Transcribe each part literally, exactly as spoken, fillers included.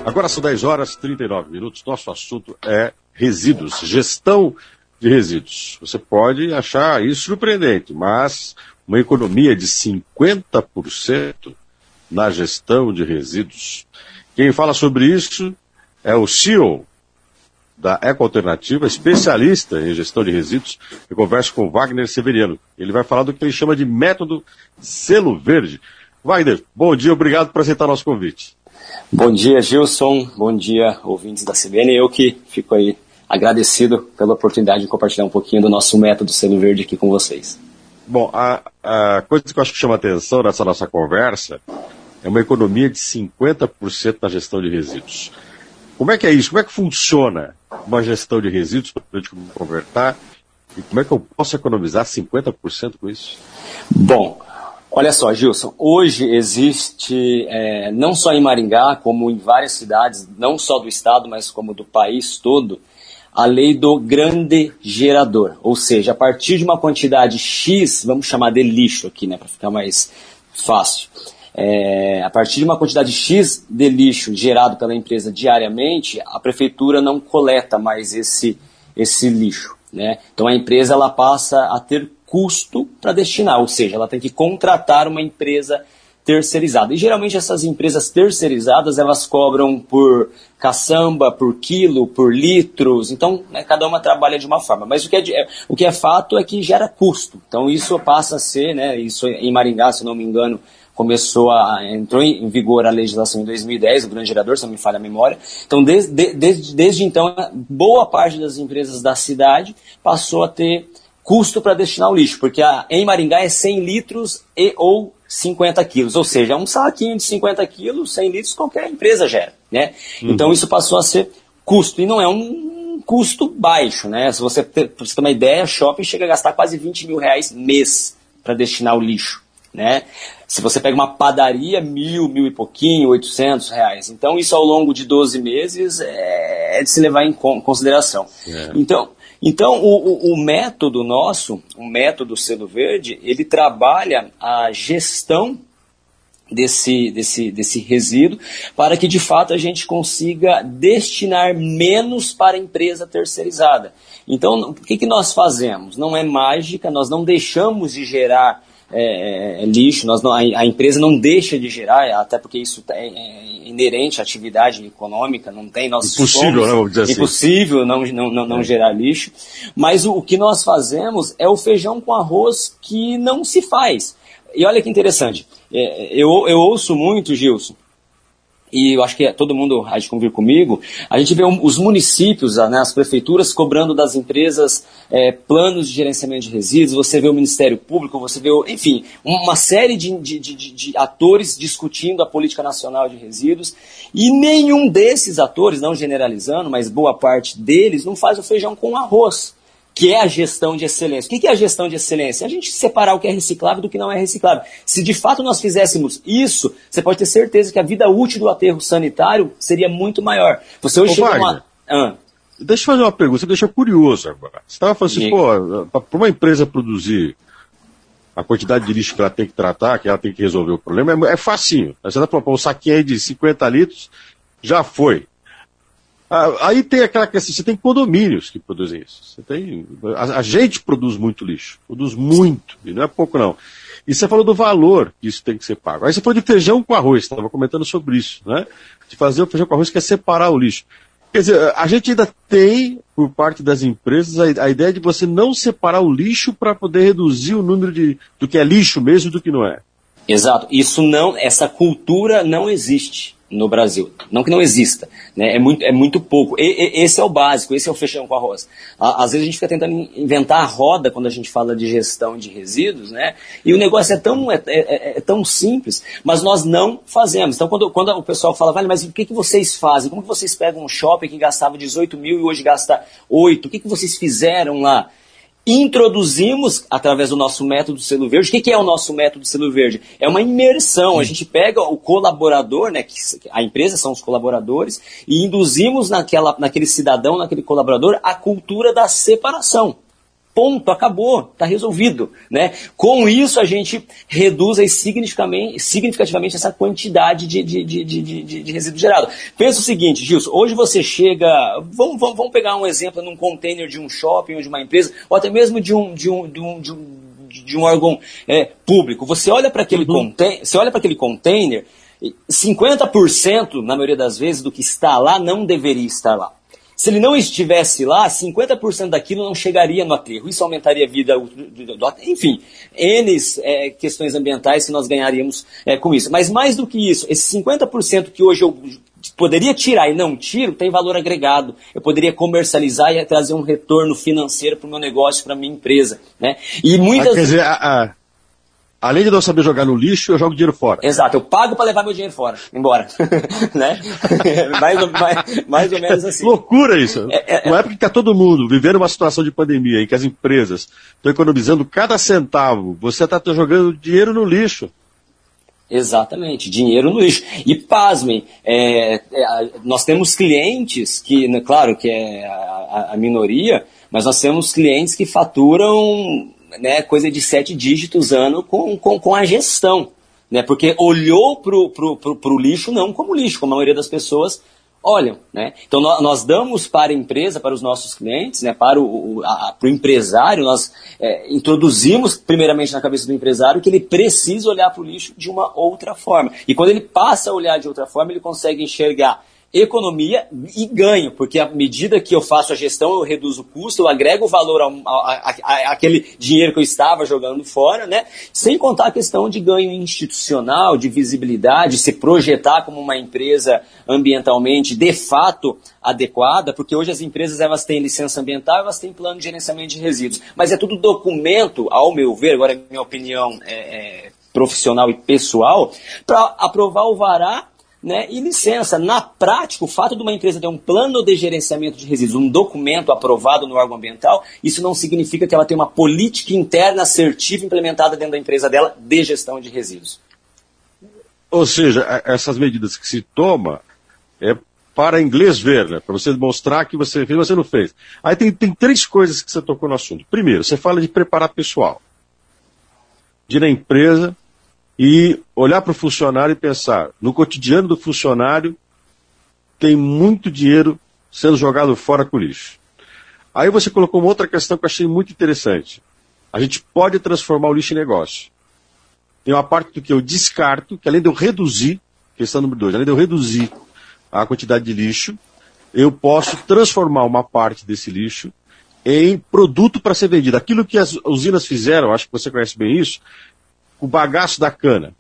Agora são dez horas e trinta e nove minutos. Nosso assunto é resíduos, gestão de resíduos. Você pode achar isso surpreendente, mas uma economia de cinquenta por cento na gestão de resíduos. Quem fala sobre isso é o C E O da Eco Alternativa, especialista em gestão de resíduos. Eu converso com Wagner Severiano. Ele vai falar do que ele chama de método selo verde. Wagner, bom dia, obrigado por aceitar nosso convite. Bom dia, Gilson. Bom dia, ouvintes da C B N. Eu que fico aí agradecido pela oportunidade de compartilhar um pouquinho do nosso método selo verde aqui com vocês. Bom, a, a coisa que eu acho que chama atenção nessa nossa conversa é uma economia de cinquenta por cento na gestão de resíduos. Como é que é isso? Como é que funciona uma gestão de resíduos para a gente converter? E como é que eu posso economizar cinquenta por cento com isso? Bom, olha só, Gilson, hoje existe, é, não só em Maringá, como em várias cidades, não só do estado, mas como do país todo, a lei do grande gerador. Ou seja, a partir de uma quantidade X, vamos chamar de lixo aqui, né, para ficar mais fácil. É, a partir de uma quantidade X de lixo gerado pela empresa diariamente, a prefeitura não coleta mais esse, esse lixo, né? Então a empresa ela passa a ter custo para destinar, ou seja, ela tem que contratar uma empresa terceirizada. E geralmente essas empresas terceirizadas, elas cobram por caçamba, por quilo, por litros, então né, cada uma trabalha de uma forma. Mas o que, é, o que é fato é que gera custo. Então isso passa a ser, né, isso em Maringá, se não me engano, começou a, entrou em vigor a legislação em dois mil e dez, o grande gerador, se não me falha a memória. Então, desde, desde, desde então, boa parte das empresas da cidade passou a ter custo para destinar o lixo, porque a, em Maringá é cem litros e ou cinquenta quilos, ou seja, um saquinho de cinquenta quilos, cem litros, qualquer empresa gera, né? Uhum. Então, isso passou a ser custo, e não é um custo baixo, né? Se você ter, pra você ter uma ideia, shopping chega a gastar quase vinte mil reais mês para destinar o lixo, né? Se você pega uma padaria, mil, mil e pouquinho, oitocentos reais. Então, isso ao longo de doze meses é de se levar em consideração. É. Então, então o, o, o método nosso, o método selo verde, ele trabalha a gestão desse, desse, desse resíduo para que, de fato, a gente consiga destinar menos para a empresa terceirizada. Então, o que, que nós fazemos? Não é mágica, nós não deixamos de gerar É, é, lixo, nós não, a, a empresa não deixa de gerar, até porque isso é, é inerente à atividade econômica, não tem, nós impossível, somos, né, vamos dizer assim. Impossível não, não, não, não é. gerar lixo, mas o, o que nós fazemos é o feijão com arroz que não se faz. E olha que interessante, é, eu, eu ouço muito, Gilson, e eu acho que todo mundo há de convir comigo, a gente vê os municípios, né, as prefeituras cobrando das empresas é, planos de gerenciamento de resíduos, você vê o Ministério Público, você vê, enfim, uma série de, de, de, de atores discutindo a política nacional de resíduos, e nenhum desses atores, não generalizando, mas boa parte deles, não faz o feijão com arroz, que é a gestão de excelência. O que é a gestão de excelência? A gente separar o que é reciclável do que não é reciclável. Se de fato nós fizéssemos isso, você pode ter certeza que a vida útil do aterro sanitário seria muito maior. Você hoje Ô, chega Wagner, uma... ah. Deixa eu fazer uma pergunta, você me deixou curioso agora. Você estava falando assim, pô, para uma empresa produzir a quantidade de lixo que ela tem que tratar, que ela tem que resolver o problema, é, é facinho. Você está falando, pô, um saquinho aí de cinquenta litros, já foi. Aí tem aquela questão, você tem condomínios que produzem isso. Você tem, a, a gente produz muito lixo, produz muito, e não é pouco não. E você falou do valor que isso tem que ser pago. Aí você falou de feijão com arroz, estava comentando sobre isso, né? De fazer o feijão com arroz, que é separar o lixo. Quer dizer, a gente ainda tem, por parte das empresas, a, a ideia de você não separar o lixo para poder reduzir o número de, do que é lixo mesmo do que não é. Exato. Isso não, essa cultura não existe no Brasil. Não que não exista, né? É muito, é muito pouco. E, e, esse é o básico, esse é o feijão com arroz. Às vezes a gente fica tentando inventar a roda quando a gente fala de gestão de resíduos, né? E o negócio é tão, é, é, é tão simples, mas nós não fazemos. Então quando, quando o pessoal fala, vale, mas o que, que vocês fazem? Como que vocês pegam um shopping que gastava dezoito mil e hoje gasta oito? O que, que vocês fizeram lá? Introduzimos, através do nosso método selo verde, o que, que é o nosso método selo verde? É uma imersão, a gente pega o colaborador, né, que a empresa são os colaboradores, e induzimos naquela, naquele cidadão, naquele colaborador, a cultura da separação. Ponto, acabou, está resolvido, né? Com isso a gente reduz aí significativamente, significativamente essa quantidade de, de, de, de, de, de resíduo gerado. Pensa o seguinte, Gilson, hoje você chega, vamos, vamos, vamos pegar um exemplo num container de um shopping ou de uma empresa, ou até mesmo de um, de um, de um, de um, de um órgão é, público. Você olha para aquele, uhum. contain, você olha para aquele container, cinquenta por cento, na maioria das vezes, do que está lá não deveria estar lá. Se ele não estivesse lá, cinquenta por cento daquilo não chegaria no aterro. Isso aumentaria a vida do, do aterro. Enfim, N é, questões ambientais que nós ganharíamos é, com isso. Mas mais do que isso, esse cinquenta por cento que hoje eu poderia tirar e não tiro, tem valor agregado. Eu poderia comercializar e trazer um retorno financeiro para o meu negócio, para a minha empresa. Né? E muitas... Ah, quer dizer, a, a... além de não saber jogar no lixo, eu jogo dinheiro fora. Exato, eu pago para levar meu dinheiro fora, embora. né? mais, ou, mais, mais ou menos assim. Loucura isso. É, é, Não é porque está todo mundo vivendo uma situação de pandemia em que as empresas estão economizando cada centavo, você está jogando dinheiro no lixo. Exatamente, dinheiro no lixo. E pasmem, é, é, nós temos clientes que, né, claro que é a, a minoria, mas nós temos clientes que faturam... Né, coisa de sete dígitos ano com, com, com a gestão, né, porque olhou para o pro, pro, pro lixo não como lixo, como a maioria das pessoas olham. Né? Então nós, nós damos para a empresa, para os nossos clientes, né, para o, o, a, para o empresário, nós é, introduzimos primeiramente na cabeça do empresário que ele precisa olhar para o lixo de uma outra forma. E quando ele passa a olhar de outra forma, ele consegue enxergar economia e ganho, porque à medida que eu faço a gestão, eu reduzo o custo, eu agrego valor ao, ao, a, a, àquele dinheiro que eu estava jogando fora, né? Sem contar a questão de ganho institucional, de visibilidade, se projetar como uma empresa ambientalmente de fato adequada, porque hoje as empresas elas têm licença ambiental, elas têm plano de gerenciamento de resíduos, mas é tudo documento, ao meu ver, agora é minha opinião é, é, profissional e pessoal, para aprovar o vará, né, e licença. Na prática, o fato de uma empresa ter um plano de gerenciamento de resíduos, um documento aprovado no órgão ambiental, isso não significa que ela tem uma política interna assertiva implementada dentro da empresa dela de gestão de resíduos. Ou seja, essas medidas que se toma é para inglês ver, né, para você demonstrar que você fez, você não fez. Aí tem, tem três coisas que você tocou no assunto. Primeiro, você fala de preparar pessoal. De ir na empresa e olhar para o funcionário e pensar, no cotidiano do funcionário tem muito dinheiro sendo jogado fora com lixo. Aí você colocou uma outra questão que eu achei muito interessante. A gente pode transformar o lixo em negócio. Tem uma parte do que eu descarto, que além de eu reduzir, questão número dois, além de eu reduzir a quantidade de lixo, eu posso transformar uma parte desse lixo em produto para ser vendido. Aquilo que as usinas fizeram, acho que você conhece bem isso, o bagaço da cana.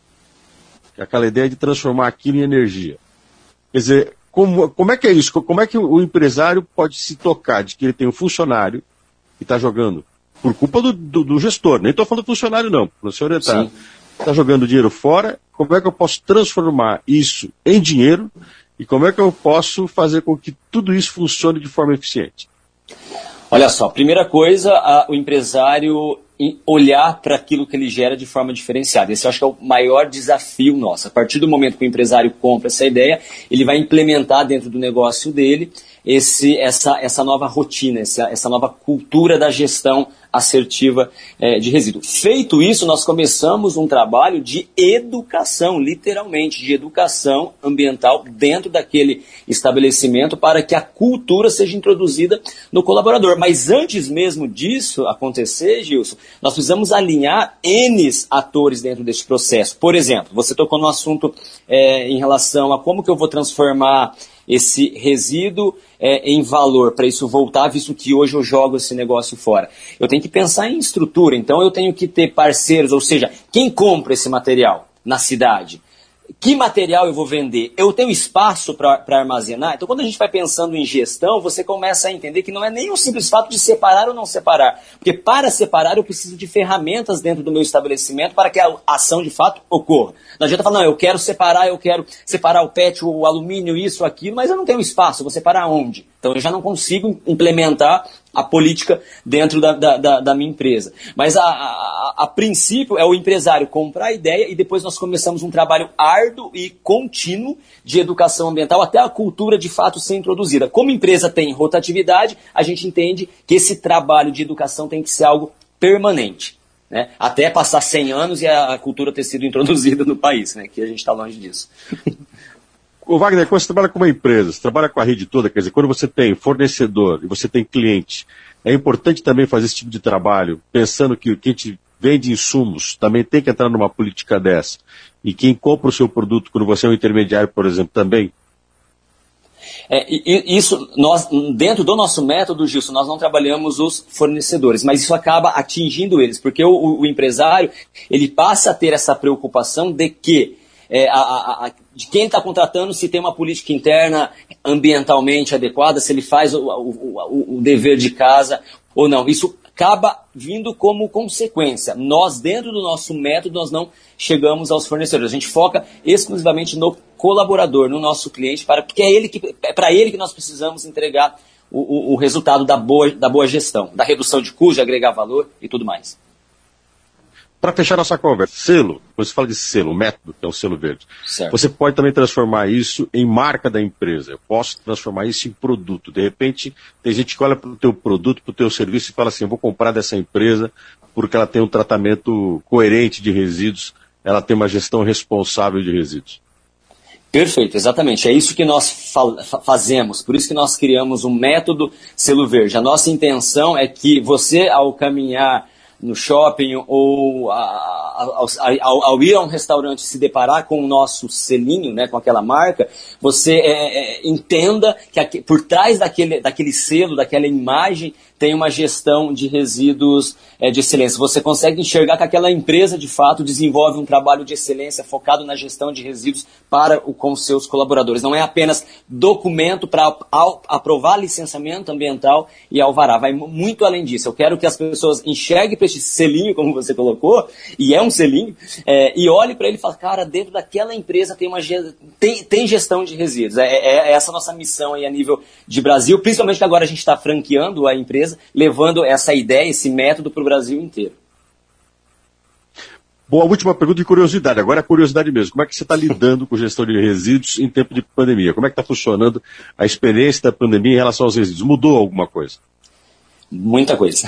É aquela ideia de transformar aquilo em energia. Quer dizer, como, como é que é isso? Como é que o empresário pode se tocar de que ele tem um funcionário que está jogando, por culpa do, do, do gestor, nem estou falando do funcionário não, para se orientar, está jogando dinheiro fora, como é que eu posso transformar isso em dinheiro e como é que eu posso fazer com que tudo isso funcione de forma eficiente? Olha só, primeira coisa, a, o empresário olhar para aquilo que ele gera de forma diferenciada. Esse eu acho que é o maior desafio nosso. A partir do momento que o empresário compra essa ideia, ele vai implementar dentro do negócio dele esse, essa, essa nova rotina, essa, essa nova cultura da gestão assertiva é, de resíduo. Feito isso, nós começamos um trabalho de educação, literalmente, de educação ambiental dentro daquele estabelecimento para que a cultura seja introduzida no colaborador. Mas antes mesmo disso acontecer, Gilson, nós precisamos alinhar N atores dentro desse processo. Por exemplo, você tocou no assunto é, em relação a como que eu vou transformar esse resíduo é, em valor, para isso voltar, visto que hoje eu jogo esse negócio fora. Eu tenho que pensar em estrutura, então eu tenho que ter parceiros, ou seja, quem compra esse material na cidade? Que material eu vou vender? Eu tenho espaço para armazenar? Então, quando a gente vai pensando em gestão, você começa a entender que não é nem um simples fato de separar ou não separar. Porque para separar, eu preciso de ferramentas dentro do meu estabelecimento para que a ação de fato ocorra. Não adianta falar, não, eu quero separar, eu quero separar o P E T, o alumínio, isso, aquilo, mas eu não tenho espaço, eu vou separar onde? Então eu já não consigo implementar a política dentro da, da, da, da minha empresa. Mas a, a, a princípio é o empresário comprar a ideia e depois nós começamos um trabalho árduo e contínuo de educação ambiental até a cultura de fato ser introduzida. Como a empresa tem rotatividade, a gente entende que esse trabalho de educação tem que ser algo permanente, né? Até passar cem anos e a, a cultura ter sido introduzida no país, né? Que a gente está longe disso. O Wagner, quando você trabalha com uma empresa, você trabalha com a rede toda, quer dizer, quando você tem fornecedor e você tem cliente, é importante também fazer esse tipo de trabalho, pensando que quem te vende insumos também tem que entrar numa política dessa. E quem compra o seu produto, quando você é um intermediário, por exemplo, também? É, isso, nós, dentro do nosso método, Gilson, nós não trabalhamos os fornecedores, mas isso acaba atingindo eles, porque o, o empresário, ele passa a ter essa preocupação de que É, a, a, a, de quem está contratando, se tem uma política interna ambientalmente adequada, se ele faz o, o, o, o dever de casa ou não. Isso acaba vindo como consequência. Nós, dentro do nosso método, nós não chegamos aos fornecedores. A gente foca exclusivamente no colaborador, no nosso cliente, para, porque é, ele que, é para ele que nós precisamos entregar o, o, o resultado da boa, da boa gestão, da redução de custo, de agregar valor e tudo mais. Para fechar nossa conversa, selo, quando você fala de selo, o método, que é o selo verde, certo. Você pode também transformar isso em marca da empresa. Eu posso transformar isso em produto. De repente, tem gente que olha para o teu produto, para o teu serviço e fala assim, eu vou comprar dessa empresa porque ela tem um tratamento coerente de resíduos, ela tem uma gestão responsável de resíduos. Perfeito, exatamente. É isso que nós fa- fazemos. Por isso que nós criamos um método selo verde. A nossa intenção é que você, ao caminhar no shopping ou a, a, a, ao, ao ir a um restaurante se deparar com o nosso selinho, né, com aquela marca, você é, é, entenda que aqui, por trás daquele, daquele selo, daquela imagem, tem uma gestão de resíduos é, de excelência. Você consegue enxergar que aquela empresa, de fato, desenvolve um trabalho de excelência focado na gestão de resíduos para o, com os seus colaboradores. Não é apenas documento para aprovar licenciamento ambiental e alvará. Vai muito além disso. Eu quero que as pessoas enxerguem para esse selinho, como você colocou, e é um selinho, é, e olhe para ele e fale, cara, dentro daquela empresa tem, uma, tem, tem gestão de resíduos. É, é, é essa a nossa missão aí a nível de Brasil, principalmente que agora a gente está franqueando a empresa, levando essa ideia, esse método para o Brasil inteiro. Bom, a última pergunta de curiosidade, agora é curiosidade mesmo. Como é que você está lidando com gestão de resíduos em tempo de pandemia? Como é que está funcionando a experiência da pandemia em relação aos resíduos? Mudou alguma coisa? Muita coisa.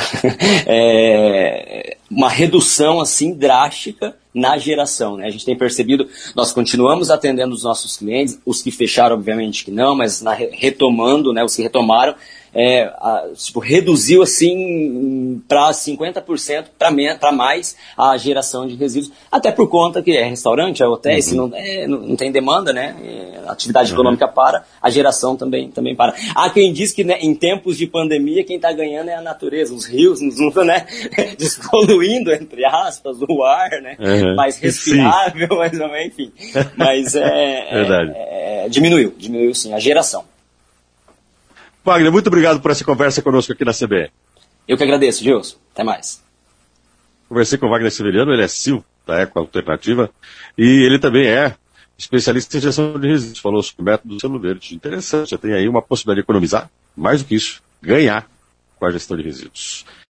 É uma redução assim drástica na geração, né? A gente tem percebido, nós continuamos atendendo os nossos clientes, os que fecharam obviamente que não, mas na, retomando, né, os que retomaram, é, a, tipo, reduziu assim para cinquenta por cento para mais a geração de resíduos, até por conta que é restaurante, é hotel, uhum. se não, é, não, não tem demanda, né? É, a atividade uhum. econômica para, a geração também, também para. Há quem diz que, né, em tempos de pandemia quem está ganhando é a natureza, os rios, né? Despoluindo, entre aspas, o ar, né? Uhum. Mais respirável, sim. mas enfim. Mas é, é, é, diminuiu, diminuiu sim a geração. Wagner, muito obrigado por essa conversa conosco aqui na C B N. Eu que agradeço, Gilson. Até mais. Conversei com o Wagner Severiano, ele é C E O da Eco Alternativa e ele também é especialista em gestão de resíduos. Falou sobre o método selo verde. Interessante, já tem aí uma possibilidade de economizar, mais do que isso, ganhar com a gestão de resíduos.